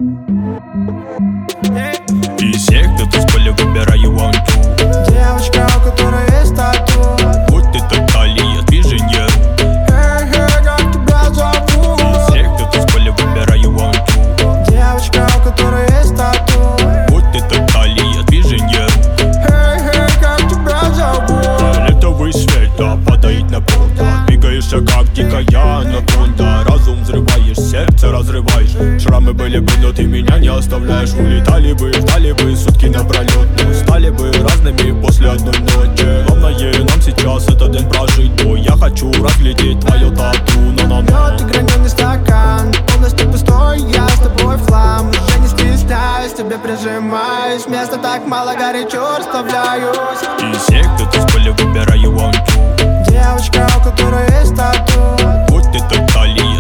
Из всех, кто ты с поля, выбираю one two. Девочка, у которой есть тату. Будь ты Талия, движение. Эй, как тебя зовут? Из всех, кто ты с поля, выбираю one two. Девочка, у которой есть тату. Будь ты Талия, движение. Эй, как тебя зовут? Фиолетовый свет падает на пол. Двигаешься как дикая анаконда. Разум взрываешь, сердце разрываешь. Шрамы были бы, но ты меня не оставляешь. Улетали бы, ждали бы сутки напролет. Но стали бы разными после одной ночи. Главное нам сейчас этот день прожить. Бо я хочу разглядеть твое тату. Мед и граненый стакан, полностью пустой, я с тобой флам. Уже не стесняюсь, тебе прижимаюсь. Места так мало, горячо расставляюсь. Из всех, кто ты с поля, выбираю one two. Девочка, у которой есть тату. Будь ты Талия,